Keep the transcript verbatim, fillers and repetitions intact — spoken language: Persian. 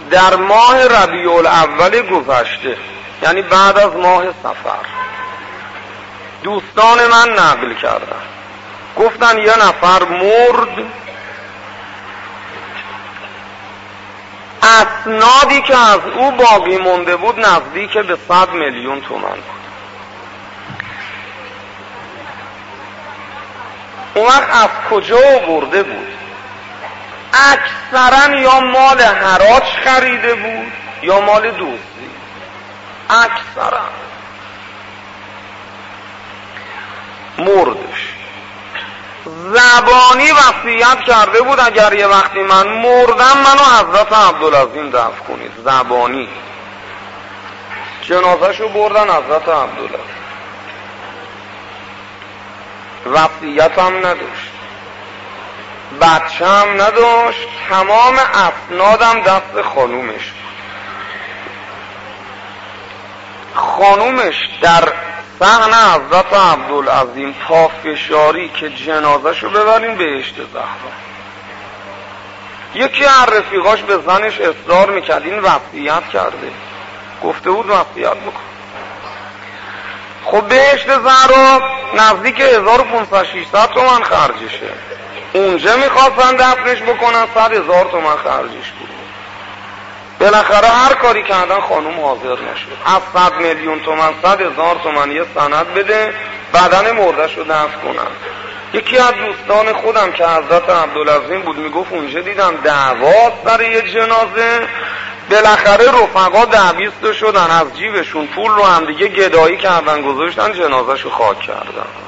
در ماه ربیع الاول گذشته، یعنی بعد از ماه صفر، دوستان من نقل کردن، گفتن یه نفر مرد، اسنادی که از او باقی مونده بود نزدیک به صد میلیون تومان بود. اون وقت از کجا آورده بود؟ اکثرا یا مال حراج خریده بود یا مال دزدی. اکثرا مردش زبانی وصیت کرده بود اگر یه وقتی من مردم منو حضرت عبدالعظیم دفن کنید. زبانی جنازه‌شو بردن حضرت عبدالعظیم، وصیت هم نداشت، بچه هم نداشت، تمام اسنادم دست خانومش. خانومش در صحن حضرت عبدالعظیم پافشاری که جنازه‌شو ببرین بهشت زهرا. یکی از رفیقاش به زنش اصرار میکرد، این وصیت کرده، گفته بود وصیت بکن. خب بهشت زهرا نزدیک هزار و پانصد ششصد تومن خرجشه، اونجا میخواستن دفنش بکنن صد هزار تومن خرجش بود. بالاخره هر کاری کردن خانوم حاضر نشد. از صد میلیون تومن صد هزار تومن یه سند بده بدن مردش رو دفن کنن. یکی از دوستان خودم که حضرت عبدالعظیم بود میگفت اونجا دیدم دعوا سر یه جنازه، بالاخره رفقا دعویست شدن، از جیبشون پول رو هم دیگه گدایی کردن گذاشتن جنازه شو خاک کردن.